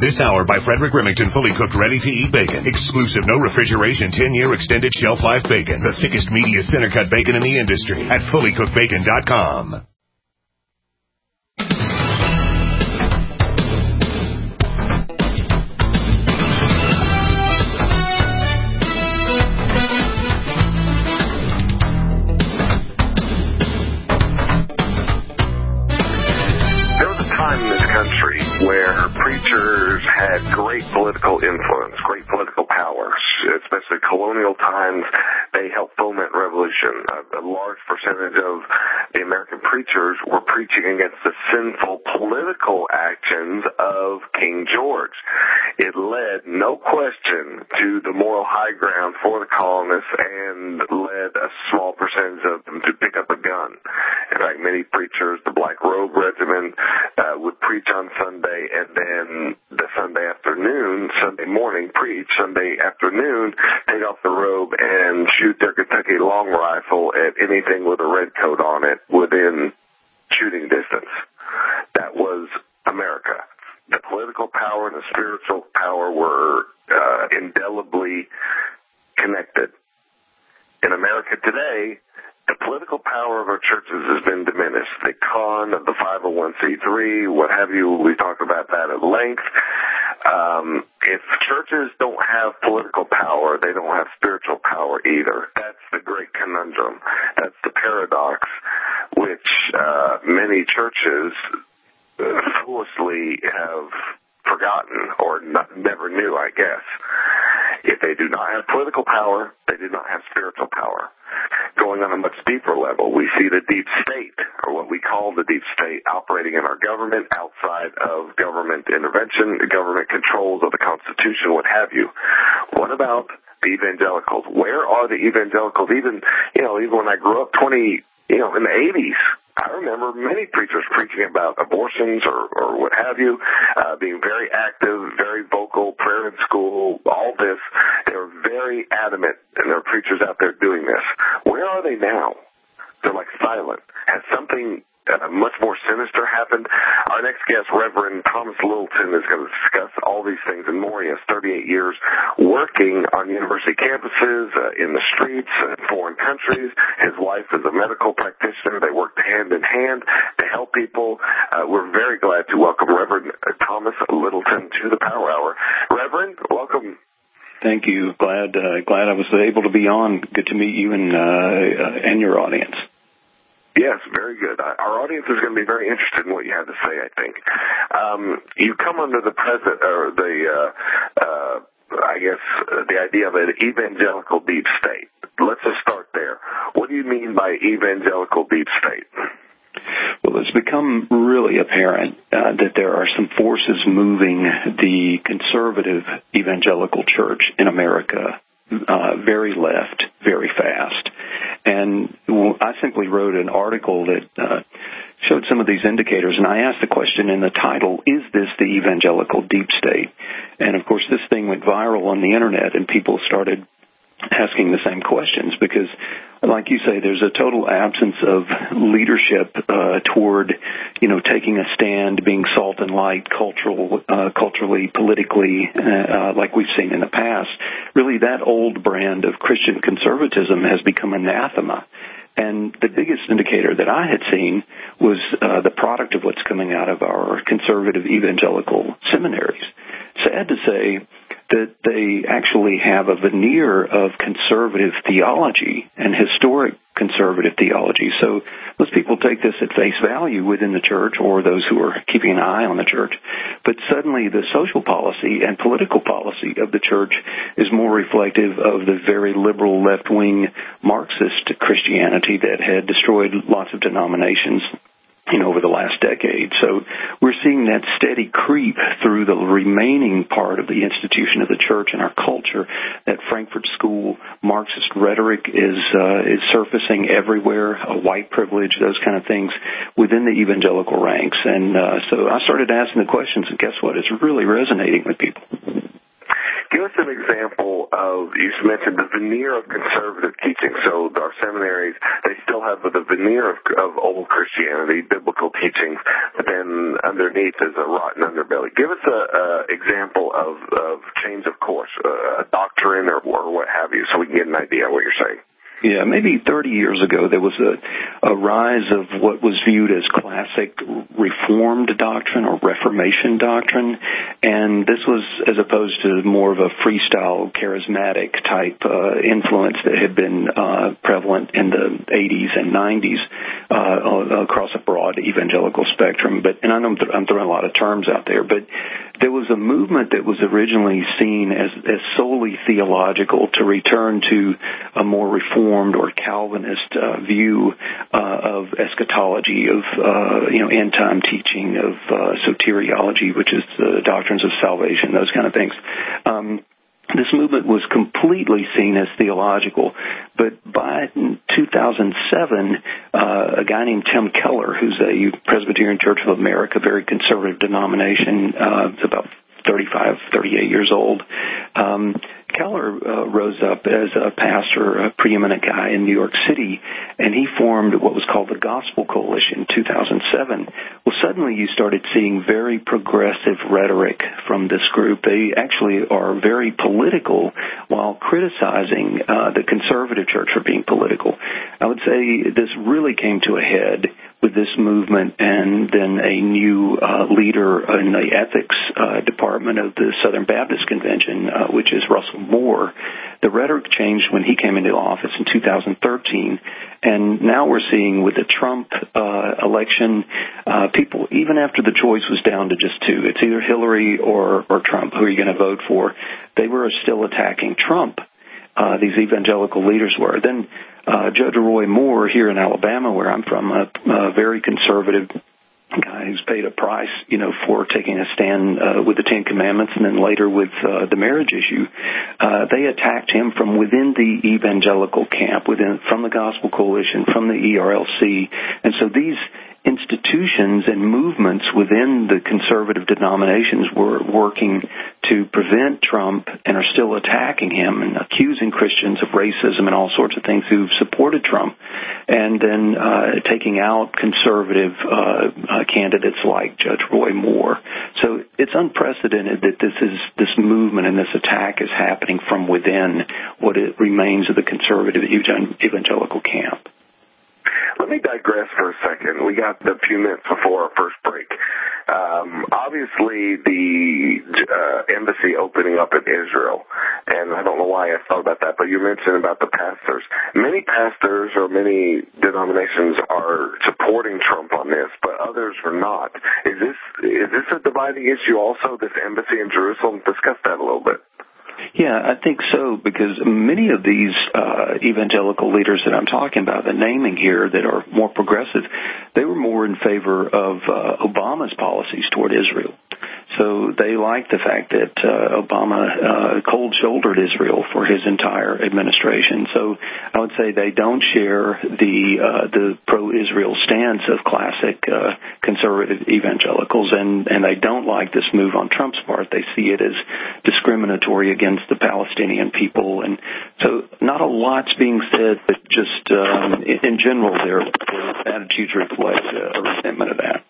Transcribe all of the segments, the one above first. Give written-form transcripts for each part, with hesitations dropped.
This hour by Frederick Remington, fully cooked, ready-to-eat bacon. Exclusive, no refrigeration, 10-year extended shelf life bacon. The thickest, meatiest center-cut bacon in the industry at fullycookedbacon.com. Where preachers had great political influence, great political power, especially colonial times. They helped foment revolution. A large percentage of the American preachers were preaching against the sinful political actions of King George. It led, no question, to the moral high ground for the colonists and led a small percentage of them to pick up a gun. In fact, many preachers, the Black Robe Regiment, would preach on Sunday, and then the Sunday morning preach, Sunday afternoon, take off the robe and shoot their Kentucky long rifle at anything with a red coat on it within shooting distance. That was America. The political power and the spiritual power were indelibly connected. In America today, the political power of our churches has been diminished. The con of the 501c3, what have you, we talked about that at length. If churches don't have political power, they don't have spiritual power either. That's the great conundrum. That's the paradox, which many churches foolishly have forgotten or never knew, I guess. If they do not have political power, they do not have spiritual power. Going on a much deeper level, we see the deep state, or what we call the deep state, operating in our government, outside of government intervention, the government controls of the Constitution, what have you. What about the evangelicals? Where are the evangelicals? Even when I grew up in the 80s, I remember many preachers preaching about abortions or what have you, being very active, very vocal, prayer in school, all this. They were very adamant, and there are preachers out there doing this. Where are they now? They're like silent. Has something much more sinister happened? Our next guest, Reverend Thomas Littleton, is going to discuss all these things and more. He has 38 years working on university campuses, in the streets, in foreign countries. His wife is a medical practitioner. They worked hand in hand to help people. We're very glad to welcome Reverend Thomas Littleton to the Power Hour. Reverend, welcome. Thank you. Glad I was able to be on. Good to meet you and your audience. Yes, very good. Our audience is going to be very interested in what you have to say, I think. You come under the the idea of an evangelical deep state. Let's just start there. What do you mean by evangelical deep state? Well, it's become really apparent that there are some forces moving the conservative evangelical church in America very left, very fast. And I simply wrote an article that showed some of these indicators, and I asked the question in the title, is this the evangelical deep state? And, of course, this thing went viral on the Internet, and people started asking the same questions because, like you say, there's a total absence of leadership toward, taking a stand, being salt and light, culturally, politically, like we've seen in the past. Really, that old brand of Christian conservatism has become anathema. And the biggest indicator that I had seen was the product of what's coming out of our conservative evangelical seminaries. Sad to say that they actually have a veneer of conservative theology and historic conservative theology. So most people take this at face value within the church or those who are keeping an eye on the church. But suddenly the social policy and political policy of the church is more reflective of the very liberal left-wing Marxist Christianity that had destroyed lots of denominations over the last decade. So we're seeing that steady creep through the remaining part of the institution of the church and our culture. That Frankfurt School Marxist rhetoric is surfacing everywhere, white privilege, those kind of things within the evangelical ranks. And so I started asking the questions, and guess what? It's really resonating with people. Give us an example of, you mentioned the veneer of conservative teaching. So our seminaries, they still have the veneer of old Christianity, biblical teachings, then underneath is a rotten underbelly. Give us an example of change of course, a doctrine or what have you, so we can get an idea of what you're saying. Yeah, maybe 30 years ago there was a rise of what was viewed as classic Reformed doctrine or Reformation doctrine, and this was as opposed to more of a freestyle, charismatic type influence that had been prevalent in the 80s and 90s across a broad evangelical spectrum. And I know I'm throwing a lot of terms out there, but there was a movement that was originally seen as solely theological to return to a more Reformed or Calvinist view of eschatology, of end-time teaching, of soteriology, which is the doctrines of salvation, those kind of things. This movement was completely seen as theological, but by 2007, a guy named Tim Keller, who's a Presbyterian Church of America, very conservative denomination, it's about 38 years old. Keller rose up as a pastor, a preeminent guy in New York City, and he formed what was called the Gospel Coalition in 2007. Well, suddenly you started seeing very progressive rhetoric from this group. They actually are very political while criticizing the conservative church for being political. I would say this really came to a head with this movement and then a new leader in the ethics department of the Southern Baptist Convention, which is Russell Moore. The rhetoric changed when he came into office in 2013, and now we're seeing with the Trump election, people, even after the choice was down to just two, it's either Hillary or Trump, who are you going to vote for, they were still attacking Trump. These evangelical leaders were. Then Judge Roy Moore here in Alabama, where I'm from, a very conservative guy who's paid a price, for taking a stand with the Ten Commandments and then later with the marriage issue. They attacked him from within the evangelical camp, from the Gospel Coalition, from the ERLC. And so these institutions and movements within the conservative denominations were working to prevent Trump and are still attacking him and accusing Christians of racism and all sorts of things who've supported Trump, and then taking out conservative candidates like Judge Roy Moore. So it's unprecedented that this movement and this attack is happening from within what it remains of the conservative evangelical camp. Let me digress for a second. We got a few minutes before our first break. Obviously, the embassy opening up in Israel, and I don't know why I thought about that, but you mentioned about the pastors. Many pastors or many denominations are supporting Trump on this, but others are not. Is this a dividing issue also, this embassy in Jerusalem? Discuss that a little bit. Yeah, I think so, because many of these evangelical leaders that I'm talking about, the naming here that are more progressive, they were more in favor of Obama's policies toward Israel. So they like the fact that Obama cold-shouldered Israel for his entire administration. So I would say they don't share the pro-Israel stance of classic conservative evangelicals, and they don't like this move on Trump's part. They see it as discriminatory against the Palestinian people. And so not a lot's being said, but just in general, their attitudes reflect a resentment of that.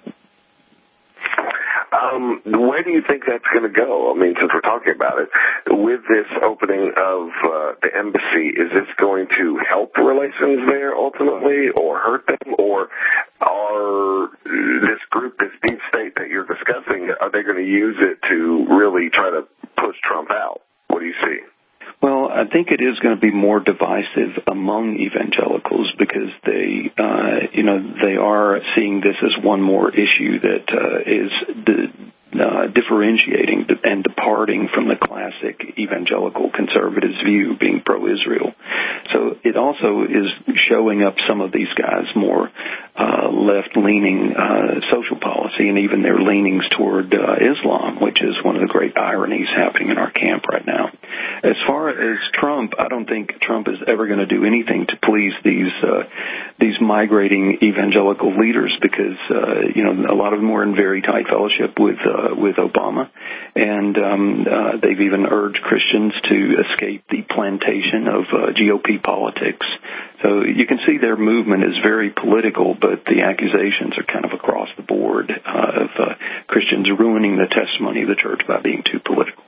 Where do you think that's going to go? I mean, since we're talking about it, with this opening of the embassy, is this going to help relations there ultimately or hurt them? Or are this group, this deep state that you're discussing, are they going to use it to really try to push Trump out? What do you see? Well, I think it is going to be more divisive among evangelicals because they are seeing this as one more issue that is differentiating and departing from the classic evangelical conservatives' view, being pro-Israel. So it also is showing up some of these guys more left-leaning social policy and even their leanings toward Islam, which is one of the great ironies happening in our camp right now. As far as Trump, I don't think Trump is ever going to do anything to please these migrating evangelical leaders because a lot of them were in very tight fellowship with Obama, and they've even urged Christians to escape the plantation of GOP politics. So you can see their movement is very political, but the accusations are kind of across the board of Christians ruining the testimony of the church by being too political.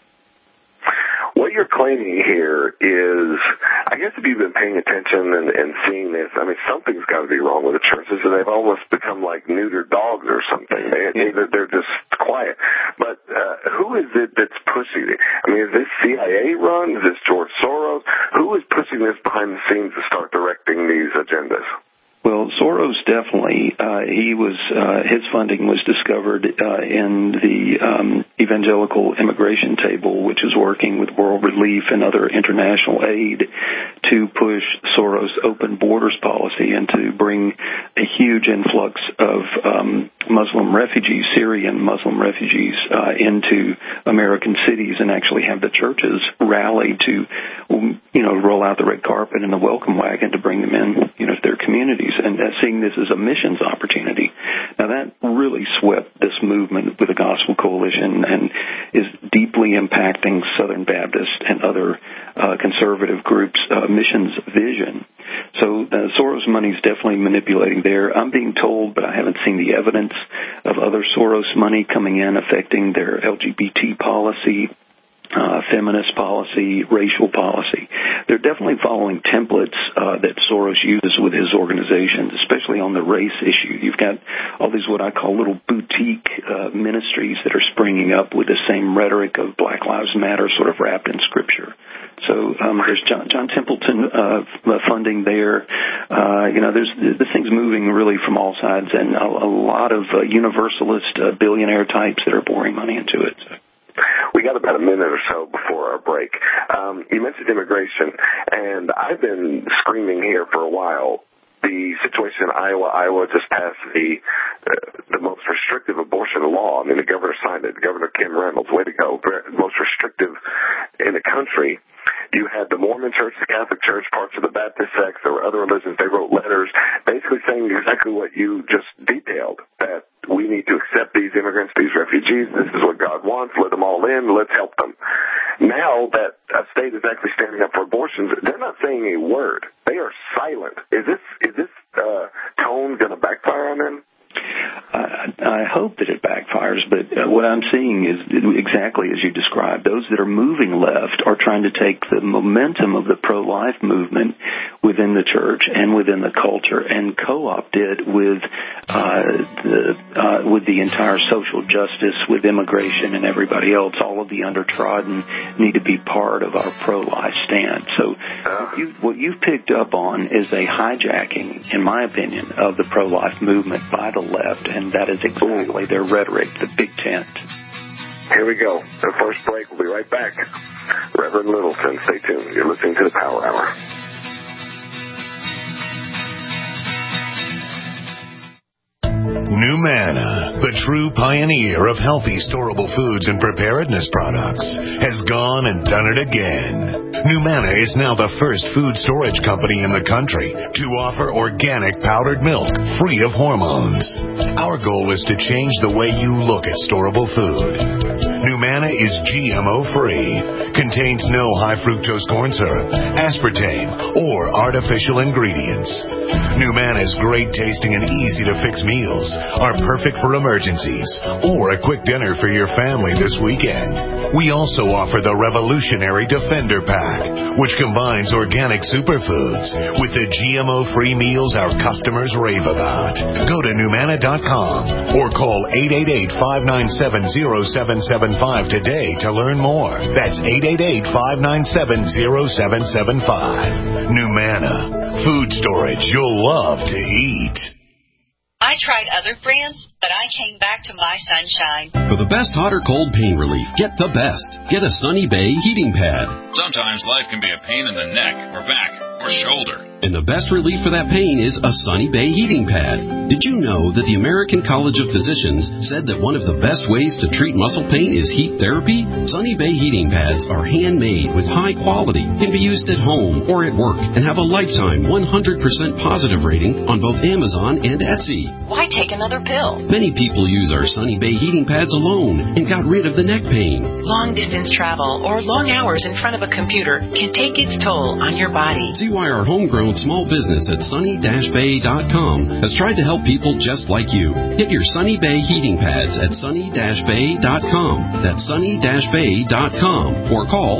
What you're claiming here is, I guess if you've been paying attention and seeing this, I mean, something's got to be wrong with the churches, and they've almost become like neutered dogs or something. They're just quiet. But who is it that's pushing it? I mean, is this CIA run? Is this George Soros? Who is pushing this behind the scenes to start directing these agendas? Well, Soros definitely. His funding was discovered in the Evangelical Immigration Table, which is working with World Relief and other international aid to push Soros' open borders policy and to bring a huge influx of Muslim refugees, Syrian Muslim refugees, into American cities, and actually have the churches rally to, roll out the red carpet and the welcome wagon to bring them in, to their communities, and seeing this as a missions opportunity. Now that really swept this movement with the Gospel Coalition and is deeply impacting Southern Baptist and other conservative groups' missions vision. So Soros money is definitely manipulating there. I'm being told, but I haven't seen the evidence of other Soros money coming in affecting their LGBT policy, feminist policy, racial policy. They're definitely following templates that Soros uses with his organizations, especially on the race issue. You've got all these what I call little boutique ministries that are springing up with the same rhetoric of Black Lives Matter sort of wrapped in Scripture. So there's John Templeton funding there. This thing's moving really from all sides, and a lot of universalist billionaire types that are pouring money into it. So. We got about a minute or so before our break. You mentioned immigration, and I've been screaming here for a while. The situation in Iowa just passed the most restrictive abortion law. I mean, the governor signed it. Governor Kim Reynolds, way to go. Most restrictive in the country. You had the Mormon Church, the Catholic Church, parts of the Baptist sects, there were other religions. They wrote letters basically saying exactly what you just detailed, that we need to accept these immigrants, these refugees. This is what God wants. Let them all in. Let's help them. Now that a state is actually standing up for abortions, they're not saying a word. They are silent. Is this tone going to backfire on them? I hope that it backfires, but what I'm seeing is exactly as you described. Those that are moving left are trying to take the momentum of the pro-life movement within the church and within the culture and co-opt it with the entire social justice, with immigration and everybody else. All of the undertrodden need to be part of our pro-life stand. So what you've picked up on is a hijacking, in my opinion, of the pro-life movement by the left, and that is exactly their rhetoric, the big tent. Here we go. The first break. We'll be right back. Reverend Littleton, stay tuned. You're listening to the Power Hour. NuManna, the true pioneer of healthy storable foods and preparedness products, has gone and done it again. NuManna is now the first food storage company in the country to offer organic powdered milk free of hormones. Our goal is to change the way you look at storable food. NuManna is GMO-free, contains no high fructose corn syrup, aspartame, or artificial ingredients. NuManna's great tasting and easy to fix meals are perfect for emergencies or a quick dinner for your family this weekend. We also offer the revolutionary Defender Pack, which combines organic superfoods with the GMO-free meals our customers rave about. Go to NuManna.com or call 888-597-0775 today to learn more. That's 888-597-0775. NuManna, food storage you'll love to eat. I tried other brands, but I came back to My Sunshine. For the best hot or cold pain relief, get the best. Get a Sunny Bay heating pad. Sometimes life can be a pain in the neck or back or shoulder. And the best relief for that pain is a Sunny Bay heating pad. Did you know that the American College of Physicians said that one of the best ways to treat muscle pain is heat therapy? Sunny Bay heating pads are handmade with high quality, can be used at home or at work, and have a lifetime 100% positive rating on both Amazon and Etsy. Why take another pill? Many people use our Sunny Bay heating pads alone and got rid of the neck pain. Long-distance travel or long hours in front of a computer can take its toll on your body. See why our homegrown small business at sunny-bay.com has tried to help people just like you. Get your Sunny Bay heating pads at sunny-bay.com. That's sunny-bay.com. Or call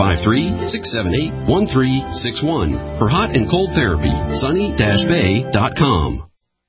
253-678-1361 for hot and cold therapy. sunny-bay.com.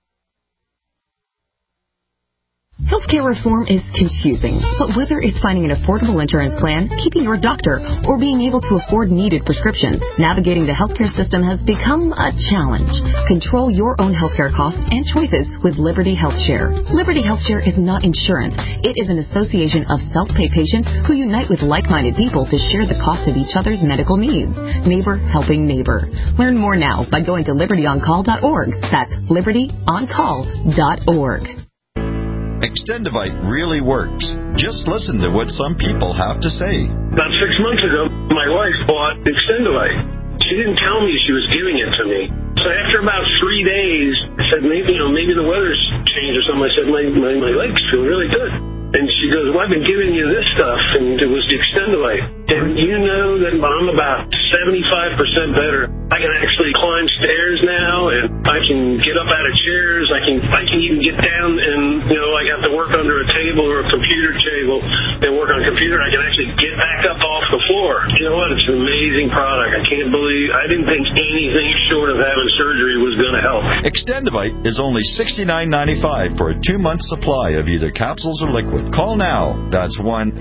Healthcare reform is confusing, but whether it's finding an affordable insurance plan, keeping your doctor, or being able to afford needed prescriptions, navigating the healthcare system has become a challenge. Control your own healthcare costs and choices with Liberty HealthShare. Liberty HealthShare is not insurance. It is an association of self-pay patients who unite with like-minded people to share the cost of each other's medical needs. Neighbor helping neighbor. Learn more now by going to libertyoncall.org. That's libertyoncall.org. Extendivite really works. Just listen to what some people have to say. About 6 months ago, my wife bought Extendivite. She didn't tell me she was giving it to me. So after about 3 days, I said, maybe the weather's changed or something. I said, my legs feel really good. And she goes, well, I've been giving you this stuff, and it was the Extendivite. And you know that I'm about 75% better. I can actually climb stairs now, and I can get up out of chairs. I can even get down and, I have to work under a table or a computer table and work on a computer. I can actually get back up off the floor. You know what? It's an amazing product. I didn't think anything short of having surgery was going to help. Extendivite is only $69.95 for a 2-month supply of either capsules or liquid. Call now. That's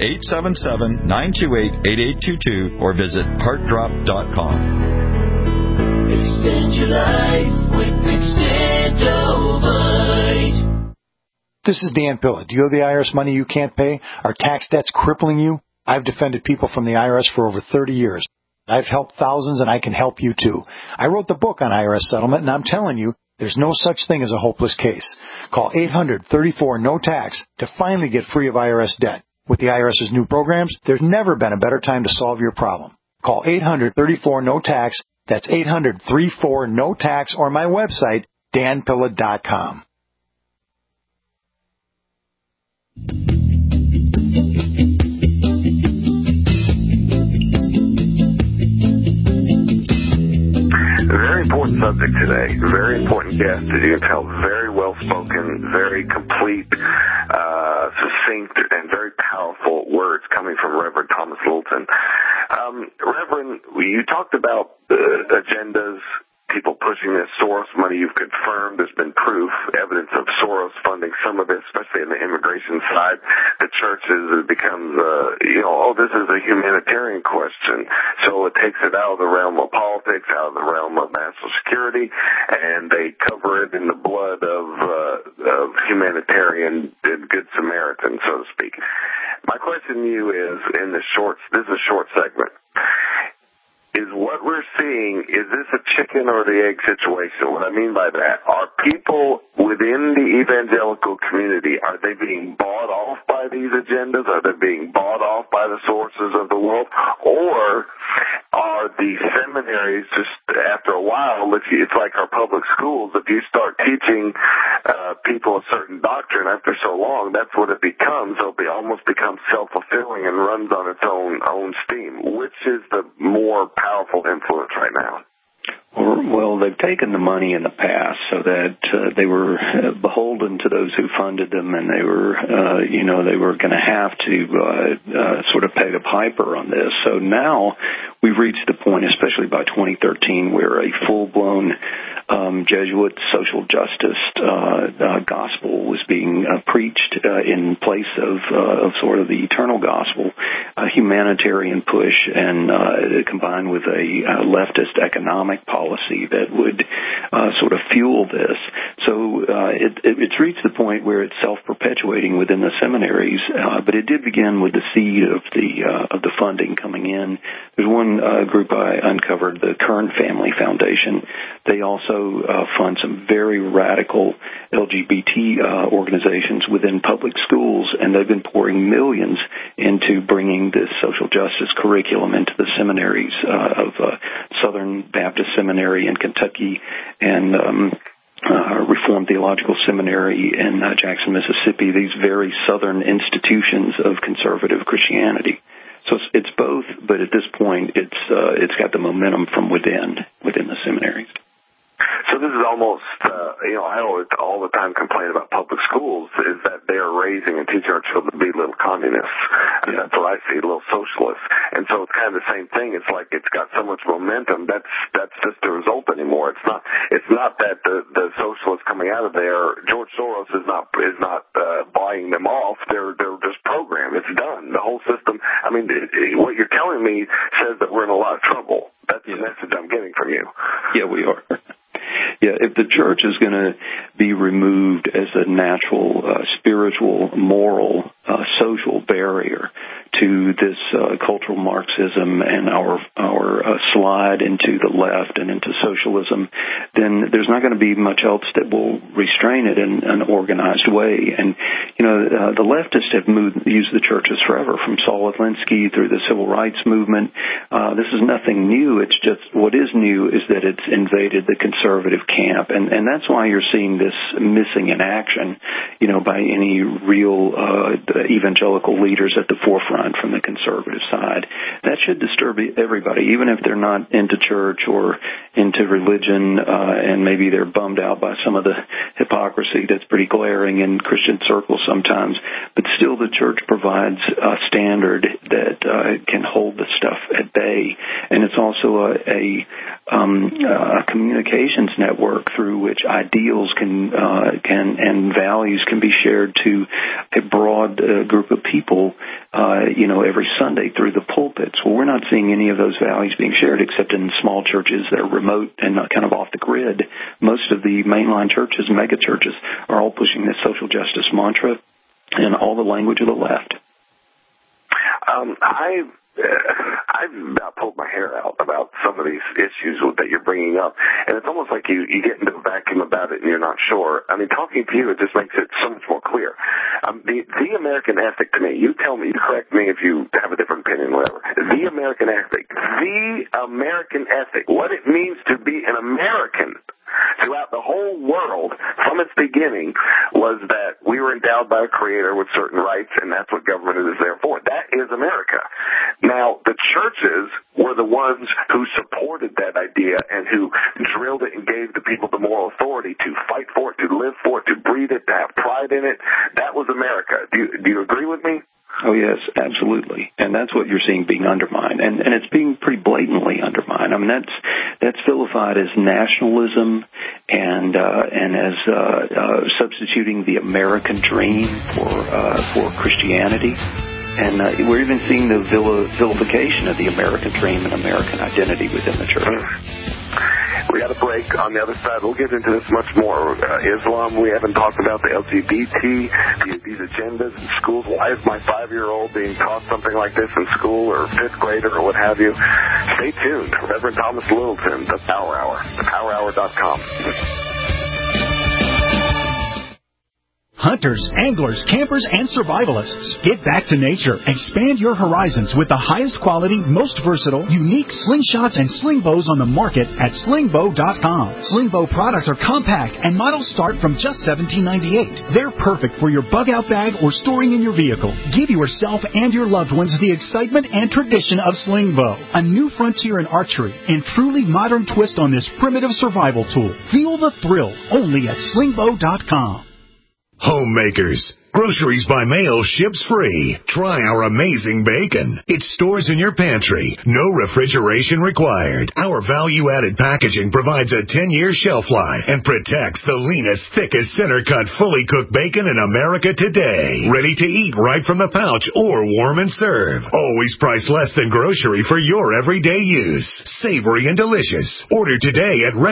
1-877-928-8822 or visit heartdrop.com. Extend your life with Extendivite. This is Dan Pilla. Do you owe the IRS money you can't pay? Are tax debts crippling you? I've defended people from the IRS for over 30 years. I've helped thousands, and I can help you too. I wrote the book on IRS settlement, and I'm telling you, there's no such thing as a hopeless case. Call 800-34-NO-TAX to finally get free of IRS debt. With the IRS's new programs, there's never been a better time to solve your problem. Call 800-34-NO-TAX. That's 800-34-NO-TAX, or my website, danpilla.com. Very important subject today. Very important guest, as you can tell. Very well spoken, very complete, succinct, and very powerful words coming from Reverend Thomas Littleton. Reverend, you talked about agendas, people pushing this Soros money. You've confirmed there's been proof, evidence of Soros funding some of it, especially in the immigration side. The churches, it becomes, this is a humanitarian question. So it takes it out of the realm of politics, out of the realm of national security, and they cover it in the blood of humanitarian and good Samaritan, so to speak. My question to you is, this is a short segment. Is what we're seeing, is this a chicken or the egg situation? What I mean by that, are people within the evangelical community, are they being bought off by these agendas? Are they being bought off by the sources of the world? Or are the seminaries just, after a while, it's like our public schools, if you start teaching people a certain doctrine after so long, that's what it becomes. It'll almost become self-fulfilling and runs on its own steam. Which is the more powerful influence right now? Well, they've taken the money in the past so that they were beholden to those who funded them, and they were, they were going to have to sort of pay the piper on this. So now we've reached the point, especially by 2013, where a full-blown Jesuit social justice gospel was being preached in place of sort of the eternal gospel, a humanitarian push, and combined with a leftist economic policy that would sort of fuel this. So it's reached the point where it's self-perpetuating within the seminaries, but it did begin with the seed of the of the funding coming in. There's one group I uncovered, the Kern Family Foundation. They also fund some very radical LGBT organizations within public schools, and they've been pouring millions into bringing this social justice curriculum into the seminaries of Southern Baptist Seminary in Kentucky and Reformed Theological Seminary in Jackson, Mississippi, these very southern institutions of conservative Christianity. So it's both, but at this point, it's got the momentum from within the seminaries. So this is almost, I all the time complain about public schools is that they are raising and teaching our children to be little communists. And that's what I see, little socialists. And so it's kind of the same thing. It's like it's got so much momentum. That's just the result anymore. It's not that the socialists coming out of there, George Soros is not buying them off. They're just programmed. It's done. The whole system. I mean, what you're telling me says that we're in a lot of trouble. That's the message I'm getting from you. Yeah, we are. Yeah, if the church is going to be removed as a natural, spiritual, moral, social barrier to this cultural Marxism and our slide into the left and into socialism, then there's not going to be much else that will restrain it in an organized way. And, the leftists have used the churches forever, from Saul Alinsky through the civil rights movement. This is nothing new. It's just what is new is that it's invaded the conservative camp. And that's why you're seeing this missing in action, by any real evangelical leaders at the forefront from the conservative side. That should disturb everybody, even if they're not into church or into religion, and maybe they're bummed out by some of the hypocrisy that's pretty glaring in Christian circles sometimes. But still, the church provides a standard that can hold the stuff at bay. And it's also a communications network through which ideals can and values can be shared to a broad group of people, every Sunday through the pulpits. Well, we're not seeing any of those values being shared except in small churches that are remote and kind of off the grid. Most of the mainline churches, mega churches, are all pushing this social justice mantra and all the language of the left. I've about pulled my hair out about some of these issues that you're bringing up, and it's almost like you get into a vacuum about it and you're not sure. I mean, talking to you, it just makes it so much more clear. The American ethic to me, you tell me, you correct me if you have a different opinion, whatever. The American ethic, what it means to be an American throughout the whole world from its beginning was that we were endowed by a creator with certain rights, and that's what government is there for. That is America. Now, the churches were the ones who supported that idea and who drilled it and gave the people the moral authority to fight for it, to live for it, to breathe it, to have pride in it. That was America. Do you agree with me? Oh, yes, absolutely. And that's what you're seeing being undermined. And it's being pretty blatantly undermined. I mean, that's vilified as nationalism and as substituting the American dream for Christianity. And we're even seeing the vilification of the American dream and American identity within the church. We got a break. On the other side, we'll get into this much more. Islam, we haven't talked about the LGBT, these agendas in schools. Why is my 5-year-old being taught something like this in school, or 5th grader, or what have you? Stay tuned. Reverend Thomas Littleton, The Power Hour, thepowerhour.com. Hunters, anglers, campers, and survivalists. Get back to nature. Expand your horizons with the highest quality, most versatile, unique slingshots and sling bows on the market at slingbow.com. Slingbow products are compact and models start from just $17.98. They're perfect for your bug-out bag or storing in your vehicle. Give yourself and your loved ones the excitement and tradition of Slingbow, a new frontier in archery and truly modern twist on this primitive survival tool. Feel the thrill only at slingbow.com. Homemakers. Groceries by mail ships free. Try our amazing bacon. It stores in your pantry. No refrigeration required. Our value-added packaging provides a 10-year shelf life and protects the leanest, thickest, center-cut, fully cooked bacon in America today. Ready to eat right from the pouch or warm and serve. Always priced less than grocery for your everyday use. Savory and delicious. Order today at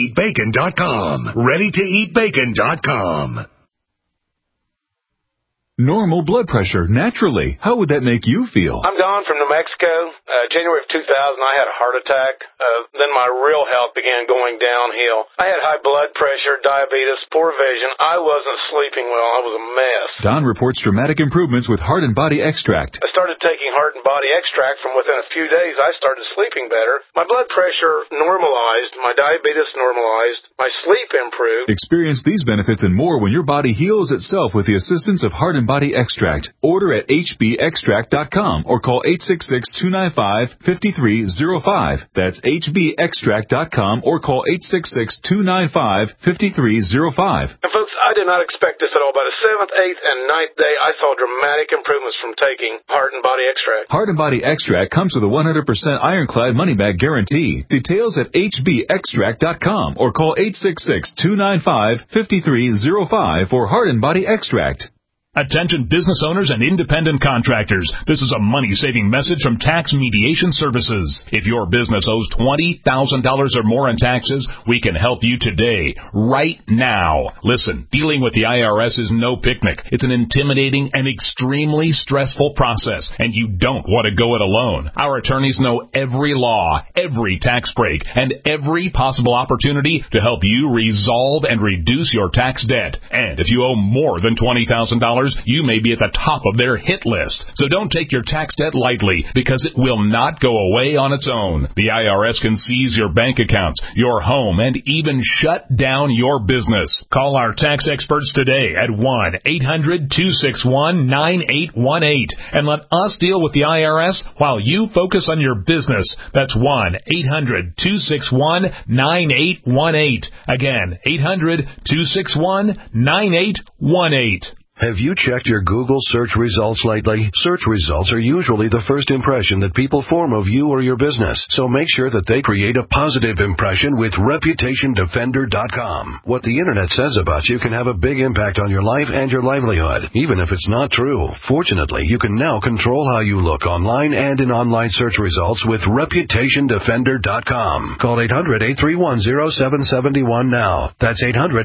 ReadyToEatBacon.com. ReadyToEatBacon.com. normal blood pressure naturally. How would that make you feel? I'm Don from New Mexico. January of 2000, I had a heart attack. Then my real health began going downhill. I had high blood pressure, diabetes, poor vision. I wasn't sleeping well. I was a mess. Don reports dramatic improvements with Heart and Body Extract. I started taking Heart and Body Extract. From within a few days, I started sleeping better. My blood pressure normalized. My diabetes normalized. My sleep improved. Experience these benefits and more when your body heals itself with the assistance of Heart and Body Extract. Order at hbextract.com or call 866-295-5305. That's hbextract.com or call 866-295-5305. And folks, I did not expect this at all. By the 7th, 8th, and 9th day, I saw dramatic improvements from taking Heart and Body Extract. Heart and Body Extract comes with a 100% ironclad money-back guarantee. Details at hbextract.com or call 866-295-5305 for Heart and Body Extract. Attention business owners and independent contractors. This is a money-saving message from Tax Mediation Services. If your business owes $20,000 or more in taxes, we can help you today, right now. Listen, dealing with the IRS is no picnic. It's an intimidating and extremely stressful process, and you don't want to go it alone. Our attorneys know every law, every tax break, and every possible opportunity to help you resolve and reduce your tax debt. And if you owe more than $20,000, you may be at the top of their hit list. So don't take your tax debt lightly, because it will not go away on its own. The IRS can seize your bank accounts, your home, and even shut down your business. Call our tax experts today at 1-800-261-9818 and let us deal with the IRS while you focus on your business. That's 1-800-261-9818. Again, 800-261-9818. Have you checked your Google search results lately? Search results are usually the first impression that people form of you or your business, so make sure that they create a positive impression with ReputationDefender.com. What the Internet says about you can have a big impact on your life and your livelihood, even if it's not true. Fortunately, you can now control how you look online and in online search results with ReputationDefender.com. Call 800-831-0771 now. That's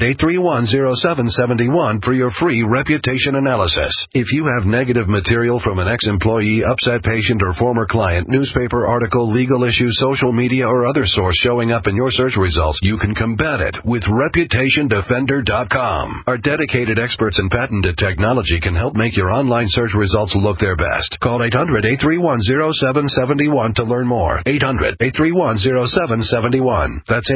800-831-0771 for your free reputation analysis. If you have negative material from an ex-employee, upset patient, or former client, newspaper article, legal issue, social media, or other source showing up in your search results, you can combat it with ReputationDefender.com. Our dedicated experts in patented technology can help make your online search results look their best. Call 800-831-0771 to learn more. 800-831-0771. That's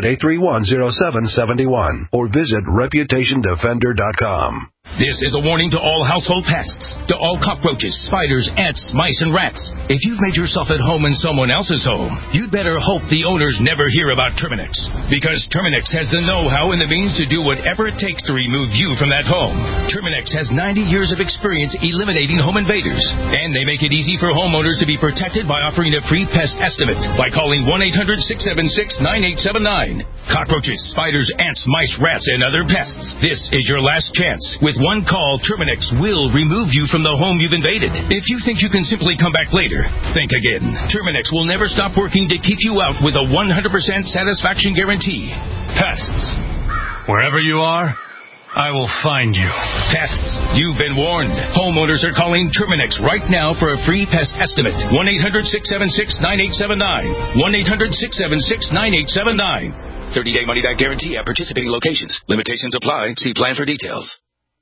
800-831-0771. Or visit ReputationDefender.com. This is a warning to all household pests, to all cockroaches, spiders, ants, mice, and rats. If you've made yourself at home in someone else's home, you'd better hope the owners never hear about Terminix. Because Terminix has the know-how and the means to do whatever it takes to remove you from that home. Terminix has 90 years of experience eliminating home invaders. And they make it easy for homeowners to be protected by offering a free pest estimate by calling 1-800-676-9879. Cockroaches, spiders, ants, mice, rats, and other pests. This is your last chance. With one call, Terminix will remove you from the home you've invaded. If you think you can simply come back later, think again. Terminix will never stop working to keep you out with a 100% satisfaction guarantee. Pests. Wherever you are, I will find you. Pests, you've been warned. Homeowners are calling Terminix right now for a free pest estimate. 1-800-676-9879. 1-800-676-9879. 30-day money-back guarantee at participating locations. Limitations apply. See plan for details.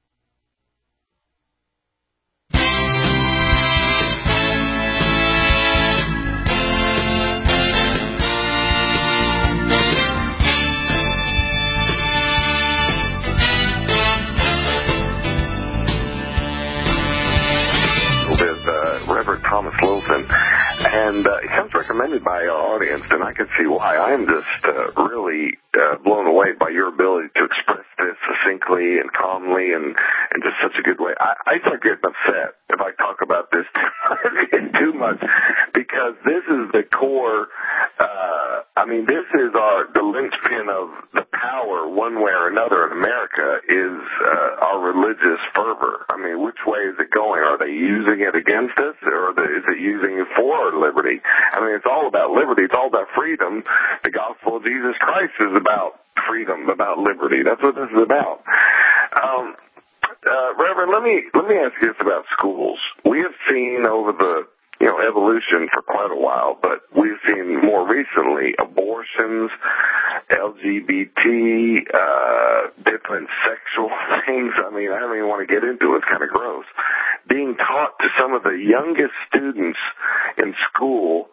Reverend Thomas Lilton, and it comes recommended by our audience, and I can see why. I am just really blown away by your ability to express this succinctly and calmly and in just such a good way. I start getting upset if I talk about this too much, because this is the core, this is the linchpin of the power, one way or another, in America, is our religious fervor. Which way is it going? Are they using it against us, or is it using it for our liberty? It's all about liberty. It's all about freedom. The gospel of Jesus Christ is about freedom, about liberty. That's what this is about. Reverend, let me ask you this about schools. We have seen over the evolution for quite a while, but we've seen more recently abortions, LGBT, different sexual things. I mean, I don't even want to get into it. It's kind of gross. Being taught to some of the youngest students in school.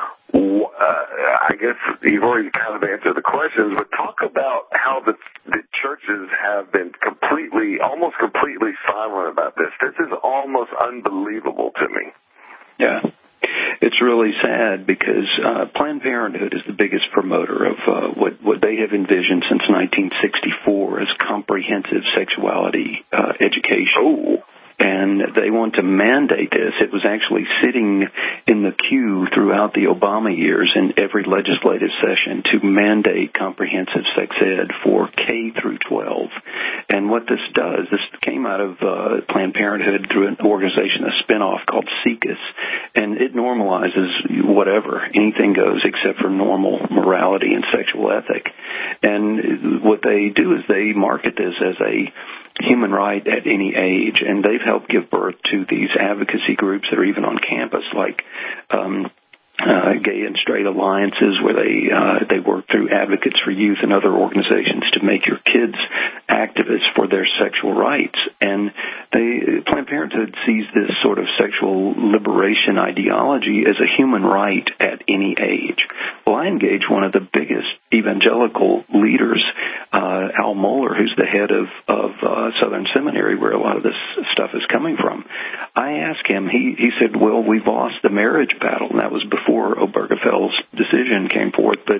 I guess you've already kind of answered the questions, but talk about how the churches have been almost completely silent about this. This is almost unbelievable to me. Yeah. It's really sad because Planned Parenthood is the biggest promoter of what they have envisioned since 1964 as comprehensive sexuality education. Oh. And they want to mandate this. It was actually sitting in the queue throughout the Obama years in every legislative session to mandate comprehensive sex ed for K through 12. And what this does, this came out of Planned Parenthood through an organization, a spinoff called SECUS, and it normalizes whatever, anything goes except for normal morality and sexual ethic. And what they do is they market this as a human right at any age, and they've helped give birth to these advocacy groups that are even on campus, like gay and straight alliances, where they work through Advocates for Youth and other organizations to make your kids activists for their sexual rights. And Planned Parenthood sees this sort of sexual liberation ideology as a human right at any age. Well, I engage one of the biggest evangelical leaders, Al Mohler, who's the head of Southern Seminary, where a lot of this stuff is coming from. I asked him, he said, well, we've lost the marriage battle, and that was before Obergefell's decision came forth. But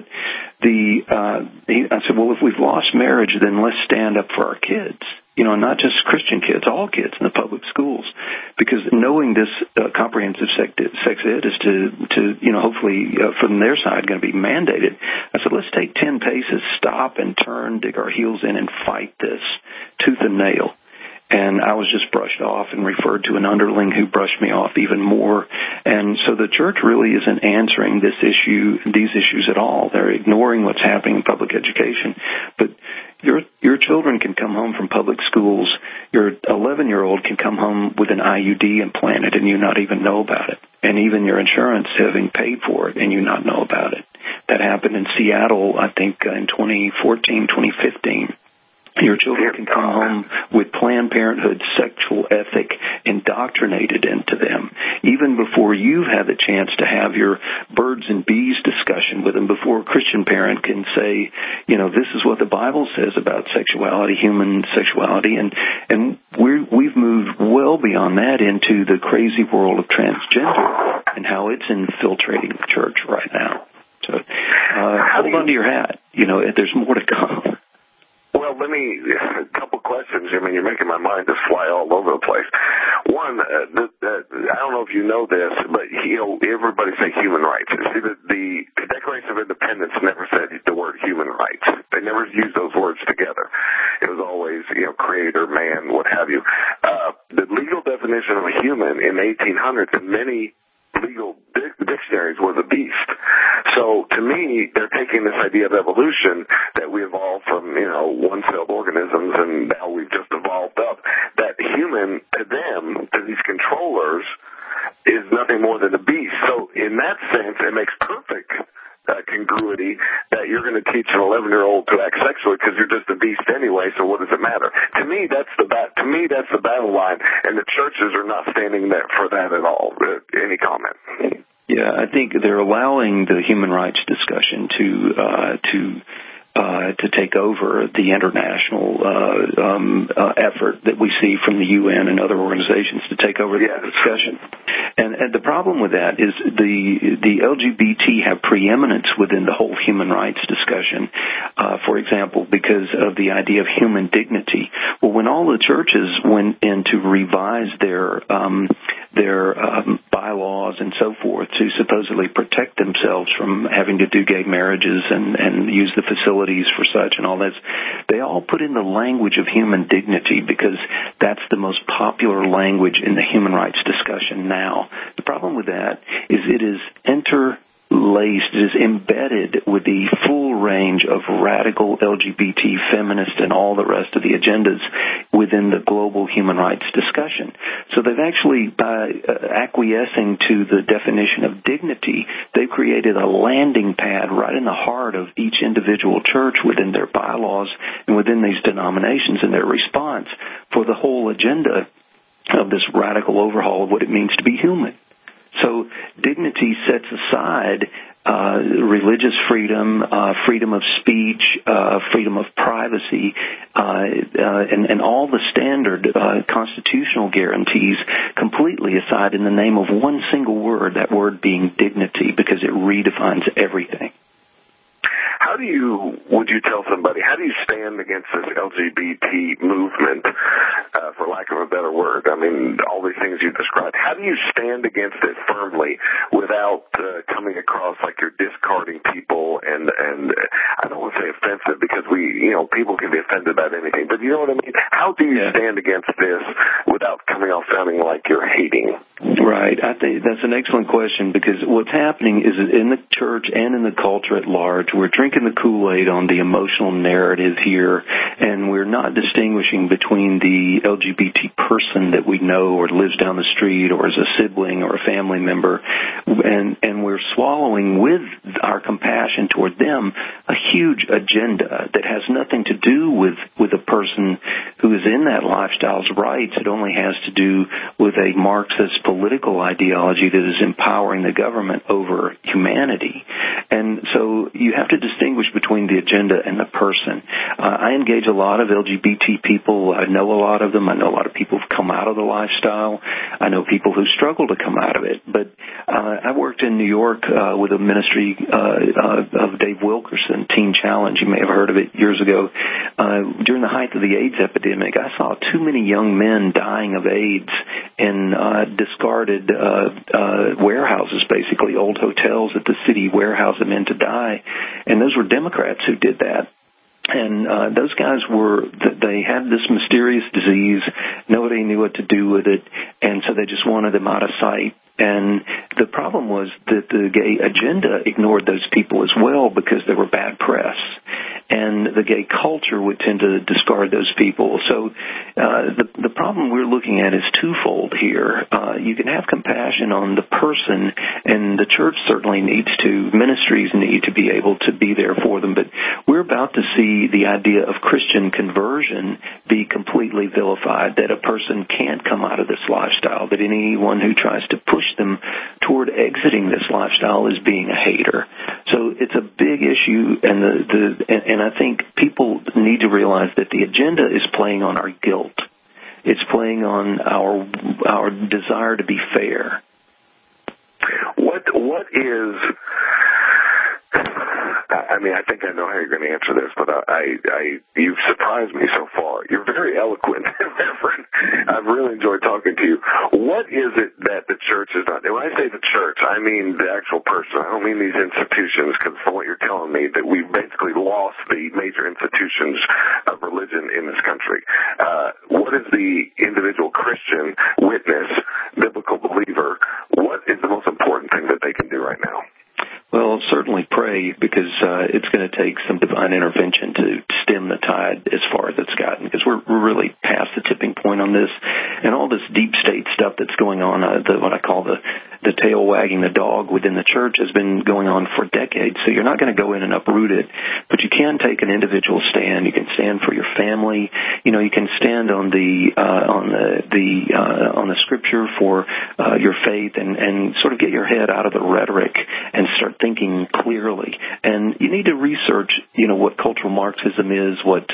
I said, well, if we've lost marriage, then let's stand up for our kids. Not just Christian kids, all kids in the public schools, because knowing this comprehensive sex ed is to hopefully from their side going to be mandated. I said, let's take 10 paces, stop and turn, dig our heels in and fight this tooth and nail. And I was just brushed off and referred to an underling who brushed me off even more. And so the church really isn't answering these issues at all. They're ignoring what's happening in public education. But your children can come home from public schools. Your 11-year-old can come home with an IUD implanted and you not even know about it. And even your insurance having paid for it and you not know about it. That happened in Seattle, I think, in 2014, 2015. Your children can come home with Planned Parenthood sexual ethic indoctrinated into them, even before you've had the chance to have your birds and bees discussion with them, before a Christian parent can say, this is what the Bible says about sexuality, human sexuality, and we've moved well beyond that into the crazy world of transgender and how it's infiltrating the church right now. So hold on to your hat. There's more to come. Well, a couple questions. I mean, you're making my mind just fly all over the place. One, I don't know if you know this, but, everybody say human rights. See, the Declaration of Independence never said the word human rights. They never used those words together. It was always, creator, man, what have you. The legal definition of a human in the 1800s in many legal dictionaries was a beast. So to me, they're taking this idea of evolution that we evolved from, one-celled organisms and now we've just evolved up. That human to them, to these controllers, is nothing more than a beast. So in that sense, it makes perfect congruity that you're going to teach an 11-year-old to act sexually because you're just a beast anyway, so what does it matter? To me, that's the battle line, and the churches are not standing there for that at all. Any comment? Yeah, I think they're allowing the human rights discussion to take over the international effort that we see from the UN and other organizations to take over the discussion. And the problem with that is the LGBT have preeminence within the whole human rights discussion, for example, because of the idea of human dignity. Well, when all the churches went in to revise their bylaws and so forth to supposedly protect themselves from having to do gay marriages and use the facilities for such and all that, they all put in the language of human dignity because that's the most popular language in the human rights discussion now. The problem with that is it is interlaced laced, it is embedded with the full range of radical LGBT, feminist, and all the rest of the agendas within the global human rights discussion. So they've actually, by acquiescing to the definition of dignity, they've created a landing pad right in the heart of each individual church within their bylaws and within these denominations in their response for the whole agenda of this radical overhaul of what it means to be human. So dignity sets aside religious freedom, freedom of speech, freedom of privacy, and all the standard constitutional guarantees completely aside in the name of one single word, that word being dignity, because it redefines everything. Would you tell somebody, how do you stand against this LGBT movement, for lack of a better word? I mean, all these things you described. How do you stand against it firmly without coming across like you're discarding people and I don't want to say offensive because people can be offended about anything, but you know what I mean? How do you stand against this without coming off sounding like you're hating? Right. I think that's an excellent question because what's happening is that in the church and in the culture at large, we're drinking the Kool-Aid on the emotional narrative here, and we're not distinguishing between the LGBT person that we know or lives down the street or is a sibling or a family member, and we're swallowing with our compassion toward them a huge agenda that has nothing to do with a person who is in that lifestyle's rights. It only has to do with a Marxist political ideology that is empowering the government over humanity. And so you have to distinguish between the agenda and the person. I engage a lot of LGBT people. I know a lot of them. I know a lot of people who've come out of the lifestyle. I know people who struggle to come out of it. But I worked in New York with a ministry of Dave Wilkerson, Teen Challenge. You may have heard of it years ago. During the height of the AIDS epidemic, I saw too many young men dying of AIDS in discarded warehouses, basically old hotels that the city warehoused them in to die. And those were Democrats who did that. And those guys they had this mysterious disease. Nobody knew what to do with it. And so they just wanted them out of sight. And the problem was that the gay agenda ignored those people as well because they were bad press. And the gay culture would tend to discard those people. So the problem we're looking at is twofold here. You can have compassion on the person, and the church certainly needs to. Ministries need to be able to be there for them. But we're about to see the idea of Christian conversion be completely vilified, that a person can't come out of this lifestyle, that anyone who tries to push them toward exiting this lifestyle is being a hater. So it's a big issue, and I think people need to realize that the agenda is playing on our guilt. It's playing on our desire to be fair. What is? I mean, I think I know how you're going to answer this, but you've surprised me so far. You're very eloquent, Reverend. I've really enjoyed talking to you. What is it that the church is not? And when I say the church, I mean the actual person. I don't mean these institutions, because from what you're telling me, that we've basically lost the major institutions of religion in this country. What is the individual Christian witness, biblical believer? What is the most important thing that they can do right now? Well, certainly pray, because it's going to take some divine intervention to stem the tide as far as it's gotten, because we're really past the tipping point on this. And all this deep state stuff that's going on, what I call the tail wagging the dog within the church, has been going on for decades. So you're not going to go in and uproot it, but you can take an individual stand. You can stand for your family. You can stand on the scripture for your faith, and sort of get your head out of the rhetoric and start thinking clearly. And you need to research, what cultural Marxism is, what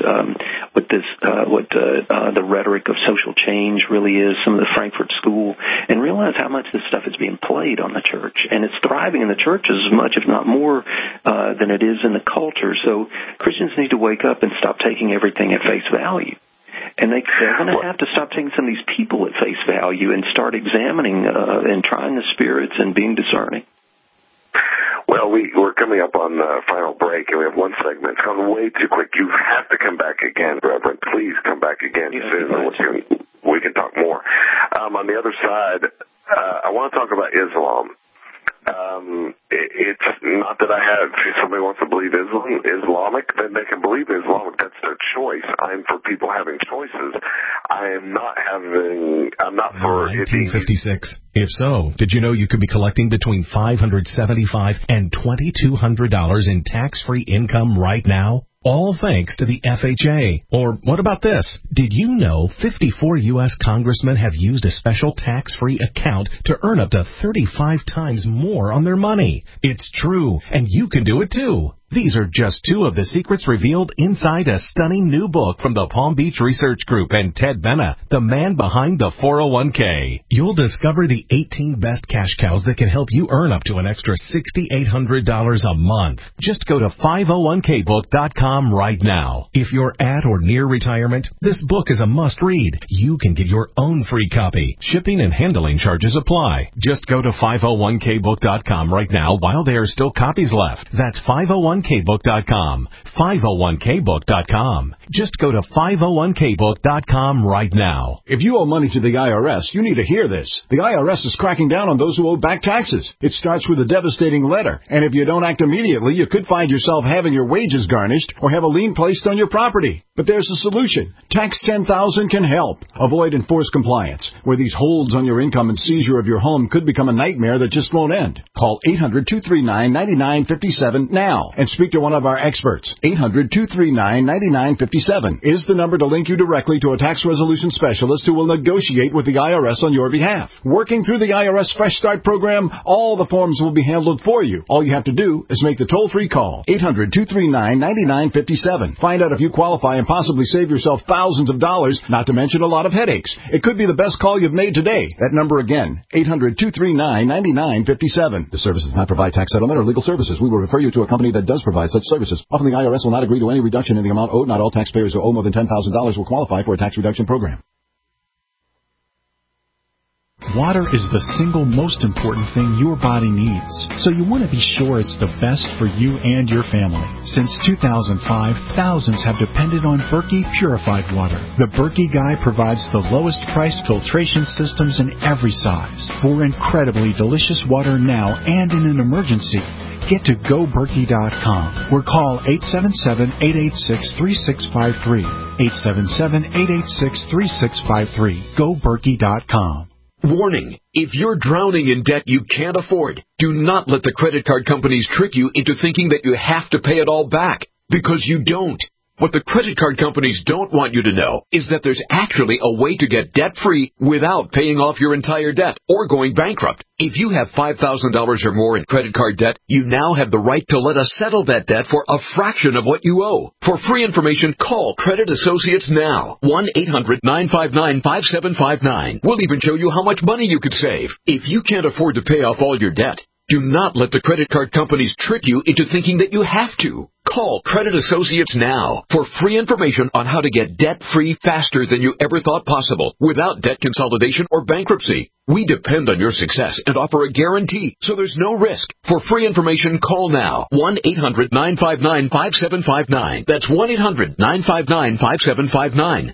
the rhetoric of social change really is, some of the Frankfurt School, and realize how much this stuff is being played on the church. And it's thriving in the church as much, if not more, than it is in the culture. So Christians need to wake up and stop taking everything at face value. And they're going to have to stop taking some of these people at face value and start examining and trying the spirits and being discerning. Well, we're coming up on the final break, and we have one segment. It's gone way too quick. You have to come back again, Reverend. Please come back again soon, and we can talk more. On the other side, I want to talk about Islam. It's Not that I have. If somebody wants to believe Islamic, then they can believe Islamic. That's their choice. I'm for people having choices. I'm not for 1956. If so, did you know you could be collecting between $575 and $2,200 in tax-free income right now? All thanks to the FHA. Or what about this? Did you know 54 U.S. congressmen have used a special tax-free account to earn up to 35 times more on their money? It's true, and you can do it too. These are just two of the secrets revealed inside a stunning new book from the Palm Beach Research Group and Ted Benna, the man behind the 401k. You'll discover the 18 best cash cows that can help you earn up to an extra $6,800 a month. Just go to 501kbook.com right now. If you're at or near retirement, this book is a must-read. You can get your own free copy. Shipping and handling charges apply. Just go to 501kbook.com right now while there are still copies left. That's 501kbook.com. 501kbook.com. Just go to 501kbook.com right now. If you owe money to the IRS, you need to hear this. The IRS is cracking down on those who owe back taxes. It starts with a devastating letter, and if you don't act immediately, you could find yourself having your wages garnished or have a lien placed on your property. But there's a solution. Tax 10,000 can help. Avoid enforced compliance, where these holds on your income and seizure of your home could become a nightmare that just won't end. Call 800-239-9957 now and speak to one of our experts. 800-239-9957 is the number to link you directly to a tax resolution specialist who will negotiate with the IRS on your behalf. Working through the IRS Fresh Start program, all the forms will be handled for you. All you have to do is make the toll-free call. 800-239-9957. Find out if you qualify and possibly save yourself thousands of dollars, not to mention a lot of headaches. It could be the best call you've made today. That number again, 800-239-9957. The service does not provide tax settlement or legal services. We will refer you to a company that does provide such services. Often the IRS will not agree to any reduction in the amount owed. Not all taxpayers who owe more than $10,000 will qualify for a tax reduction program. Water is the single most important thing your body needs, so you want to be sure it's the best for you and your family. Since 2005, thousands have depended on Berkey purified water. The Berkey Guy provides the lowest priced filtration systems in every size for incredibly delicious water now and in an emergency. Get to GoBerkey.com or call 877-886-3653. 877-886-3653. GoBerkey.com. Warning, if you're drowning in debt you can't afford, do not let the credit card companies trick you into thinking that you have to pay it all back, because you don't. What the credit card companies don't want you to know is that there's actually a way to get debt-free without paying off your entire debt or going bankrupt. If you have $5,000 or more in credit card debt, you now have the right to let us settle that debt for a fraction of what you owe. For free information, call Credit Associates now. 1-800-959-5759. We'll even show you how much money you could save. If you can't afford to pay off all your debt, do not let the credit card companies trick you into thinking that you have to. Call Credit Associates now for free information on how to get debt-free faster than you ever thought possible without debt consolidation or bankruptcy. We depend on your success and offer a guarantee, so there's no risk. For free information, call now. 1-800-959-5759. That's 1-800-959-5759.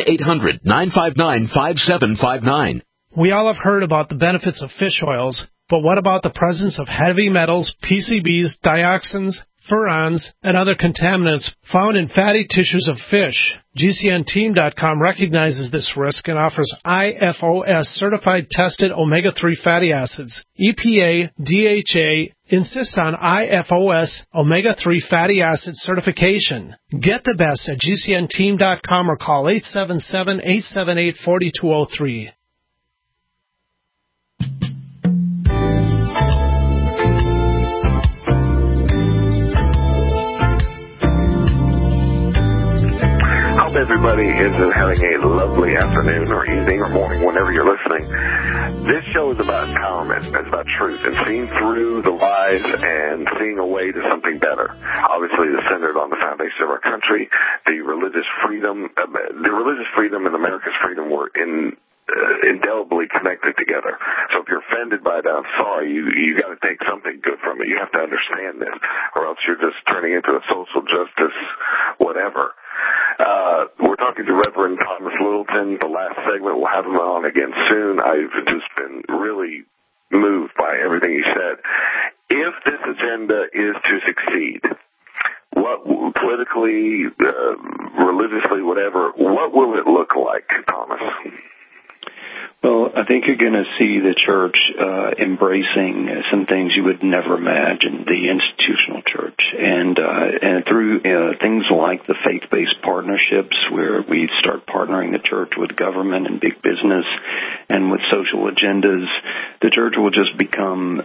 1-800-959-5759. We all have heard about the benefits of fish oils, but what about the presence of heavy metals, PCBs, dioxins, furans, and other contaminants found in fatty tissues of fish? GCNteam.com recognizes this risk and offers IFOS certified tested omega-3 fatty acids. EPA, DHA insist on IFOS omega-3 fatty acid certification. Get the best at GCNteam.com or call 877-878-4203. Everybody is having a lovely afternoon or evening or morning whenever you're listening. This show is about empowerment. It's about truth and seeing through the lies and seeing a way to something better. Obviously, it's centered on the foundation of our country, the religious freedom and America's freedom were indelibly connected together. So if you're offended by that, I'm sorry. You got to take something good from it. You have to understand this, or else you're just turning into a social justice whatever. We're talking to Reverend Thomas Littleton. The last segment, we'll have him on again soon. I've just been really moved by everything he said. if this agenda is to succeed, what politically, religiously, whatever, what will it look like, Thomas? Well, I think you're going to see the church embracing some things you would never imagine, the institutional church, and through things like the faith-based partnerships, where we start partnering the church with government and big business, and with social agendas. The church will just become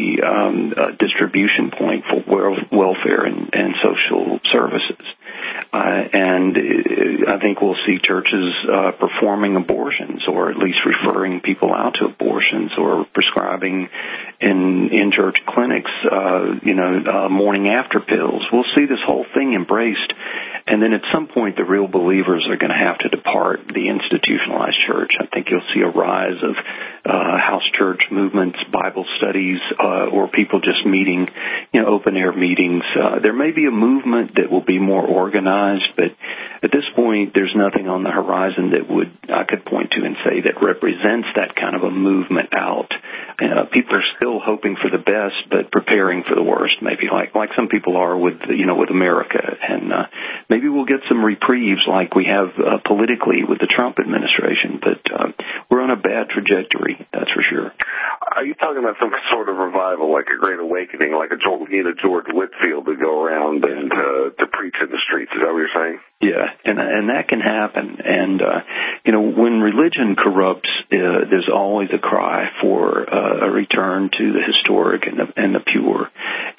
a distribution point for welfare and social services. And I think we'll see churches performing abortions, or at least referring people out to abortions, or prescribing in church clinics, morning after pills. We'll see this whole thing embraced, and then at some point the real believers are going to have to depart the institutionalized church. I think you'll see a rise of house church movements, Bible studies, or people just meeting, open-air meetings. There may be a movement that will be more organized, but at this point, there's nothing on the horizon that I could point to and say that represents that kind of a movement out. People are still hoping for the best, but preparing for the worst, maybe like some people are with America. And maybe we'll get some reprieves like we have politically with the Trump administration, but we're on a bad trajectory, that's for sure. Are you talking about some sort of revival, like a Great Awakening, like a George Whitefield to go around and to preach in the streets? Is that what you're saying? Yeah, and that can happen. And when religion corrupts, there's always a cry for a return to the historic and the pure.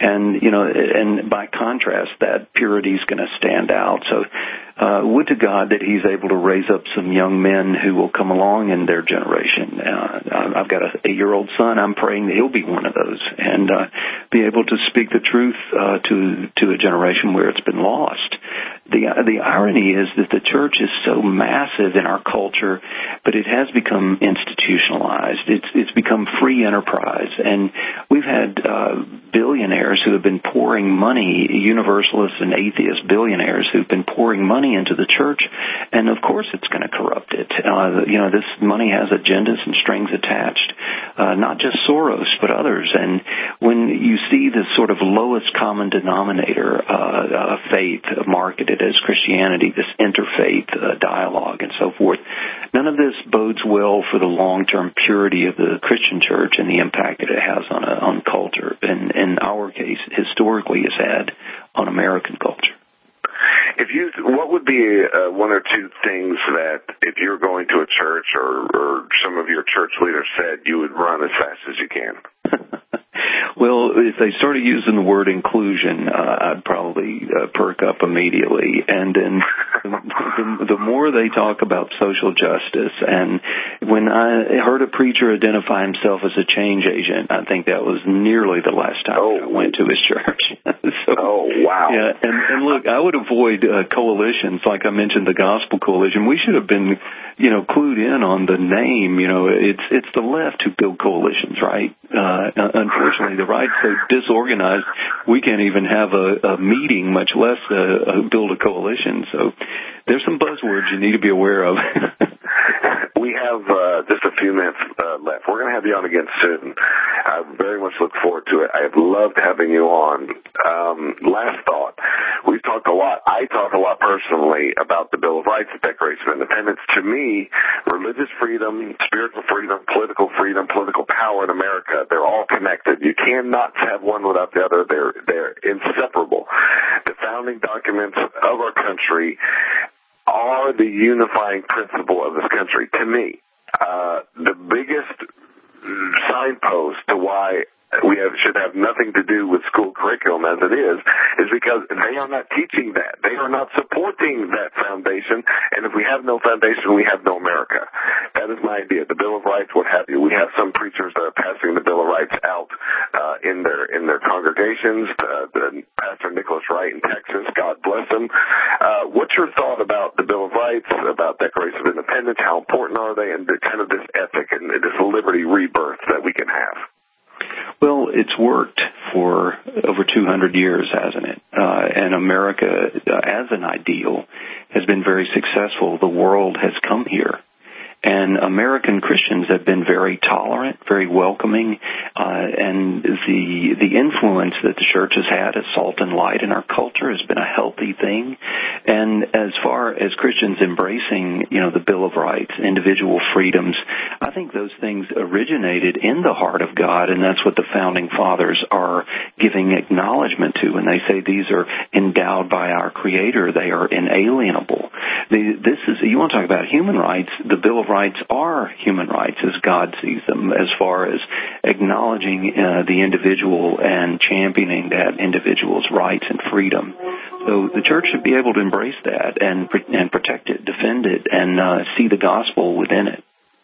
And by contrast, that purity is going to stand out. So would to God that He's able to raise up some young men who will come along in their generation. I've got an 8-year-old son. I'm praying that he'll be one of those and be able to speak the truth to a generation where it's been lost. The irony is that the church is so massive in our culture, but it has become institutionalized. It's become free enterprise, and we've had billionaires who have been pouring money, universalists and atheist billionaires who've been pouring money into the church, and of course it's going to corrupt it. This money has agendas and strings attached, not just Soros, but others. And when you see this sort of lowest common denominator faith marketed as Christianity, this interfaith dialogue and so forth, none of this bodes well for the long-term purity of the Christian church and the impact that it has on culture, and in our case, historically has had on American culture. What would be one or two things that if you're going to a church or some of your church leaders said, you would run as fast as you can? Well, if they started using the word inclusion, I'd probably perk up immediately. And then the more they talk about social justice, and when I heard a preacher identify himself as a change agent, I think that was nearly the last time I went to his church. Wow. Yeah, and look, I would avoid coalitions, like I mentioned, the Gospel Coalition. We should have been, clued in on the name. It's the left who build coalitions, right? Unfortunately, the right's so disorganized, we can't even have a meeting, much less build a coalition. So there's some buzzwords you need to be aware of. We have just a few minutes left. We're going to have you on again soon. I very much look forward to it. I've loved having you on. Last thought. We've talked a lot. I talk a lot personally about the Bill of Rights, the Declaration of Independence. To me, religious freedom, spiritual freedom, political power in America, they're all connected. You cannot have one without the other. They're inseparable. The founding documents of our country are the unifying principle of this country. To me, the biggest signpost to why should have nothing to do with school curriculum as it is because they are not teaching that. They are not supporting that foundation. And if we have no foundation, we have no America. That is my idea. The Bill of Rights, what have you. We have some preachers that are passing the Bill of Rights out in their congregations. Pastor Nicholas Wright in Texas, God bless him. What's your thought about the Bill of Rights, about Declaration of Independence? How important are they, and kind of this ethic and this liberty rebirth that we can have? Well, it's worked for over 200 years, hasn't it? And America, as an ideal, has been very successful. The world has come here. And American Christians have been very tolerant, very welcoming, and the influence that the church has had as salt and light in our culture has been a healthy thing. And as far as Christians embracing, the Bill of Rights, individual freedoms, I think those things originated in the heart of God, and that's what the Founding Fathers are giving acknowledgement to when they say these are endowed by our Creator. They are inalienable. You want to talk about human rights, the Bill of Rights are human rights as God sees them, as far as acknowledging the individual and championing that individual's rights and freedom. So the church should be able to embrace that and protect it, defend it, and see the gospel within it.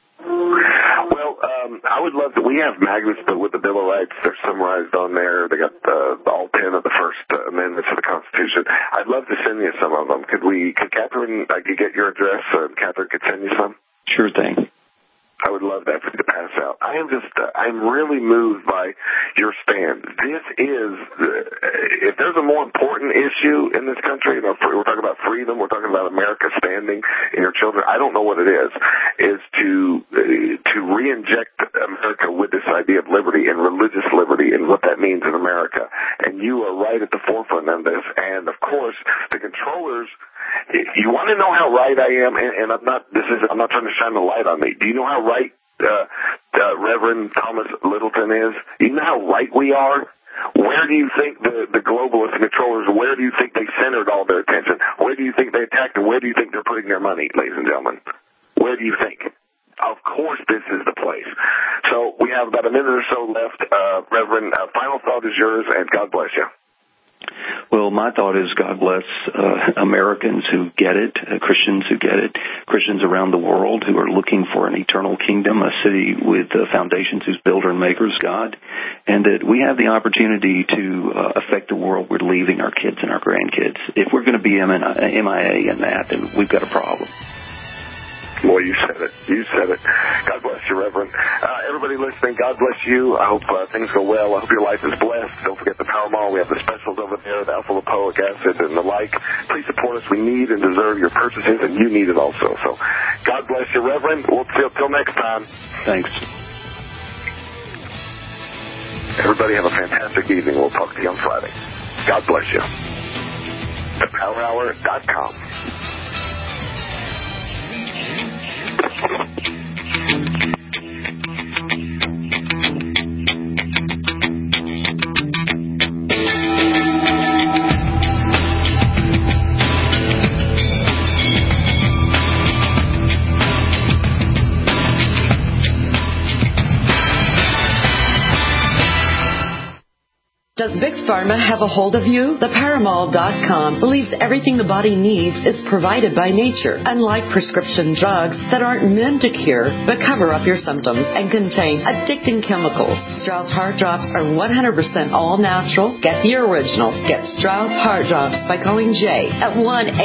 Well, I would love to. We have magnets with the Bill of Rights. They're summarized on there. They got all 10 of the First Amendments of the Constitution. I'd love to send you some of them. Could Catherine, I could get your address, and Catherine could send you some? Sure thing. I would love that for you to pass out. I'm really moved by your stand. This is, if there's a more important issue in this country, we're talking about freedom, we're talking about America standing in your children, I don't know what it is to re-inject America with this idea of liberty and religious liberty and what that means in America. And you are right at the forefront of this. And, of course, the controllers, you want to know how right I am, and I'm not trying to shine the light on me. Do you know how right Reverend Thomas Littleton is? Do you know how right we are? Where do you think the globalists and controllers, where do you think they centered all their attention? Where do you think they attacked, and where do you think they're putting their money, ladies and gentlemen? Where do you think? Of course this is the place. So we have about a minute or so left. Reverend, final thought is yours, and God bless you. Well, my thought is God bless Americans who get it, Christians who get it, Christians around the world who are looking for an eternal kingdom, a city with foundations whose builder and maker is God, and that we have the opportunity to affect the world we're leaving our kids and our grandkids. If we're going to be MIA in that, then we've got a problem. Boy, you said it. You said it. God bless you, Reverend. Everybody listening, God bless you. I hope things go well. I hope your life is blessed. Don't forget the Power Mall. We have the specials over there, the alpha-lipoic acid and the like. Please support us. We need and deserve your purchases, and you need it also. So God bless you, Reverend. We'll see you till next time. Thanks. Everybody have a fantastic evening. We'll talk to you on Friday. God bless you. ThePowerHour.com. Does Big Pharma have a hold of you? TheParaMall.com believes everything the body needs is provided by nature, unlike prescription drugs that aren't meant to cure but cover up your symptoms and contain addicting chemicals. Strauss Heart Drops are 100% all natural. Get the original. Get Strauss Heart Drops by calling Jay at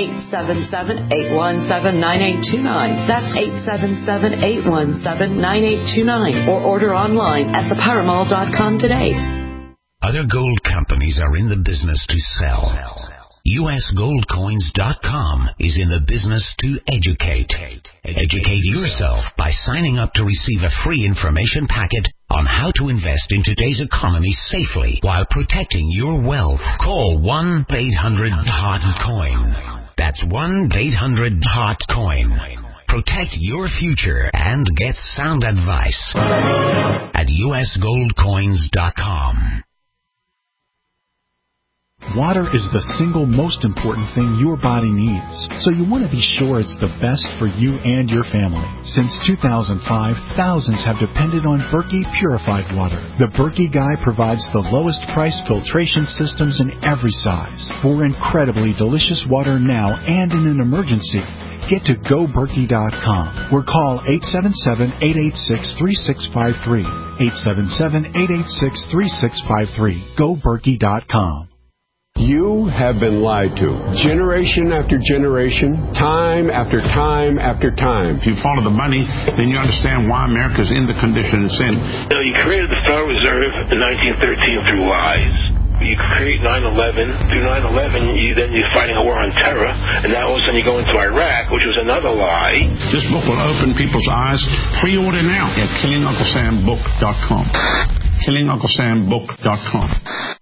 1-877-817-9829. That's 877-817-9829. Or order online at TheParaMall.com today. Other gold companies are in the business to sell. USGoldCoins.com is in the business to educate. Educate yourself by signing up to receive a free information packet on how to invest in today's economy safely while protecting your wealth. Call 1-800-HOT-COIN. That's 1-800-HOT-COIN. Protect your future and get sound advice at USGoldCoins.com. Water is the single most important thing your body needs, so you want to be sure it's the best for you and your family. Since 2005, thousands have depended on Berkey purified water. The Berkey Guy provides the lowest price filtration systems in every size for incredibly delicious water now and in an emergency. Get to GoBerkey.com or call 877-886-3653. 877-886-3653. GoBerkey.com. You have been lied to. Generation after generation, time after time after time. If you follow the money, then you understand why America's in the condition it's in. You created the Federal Reserve in 1913 through lies. You create 9/11 Through 9/11, you're fighting a war on terror, and now all of a sudden you go into Iraq, which was another lie. This book will open people's eyes. Pre-order now at KillingUncleSamBook.com. KillingUncleSamBook.com.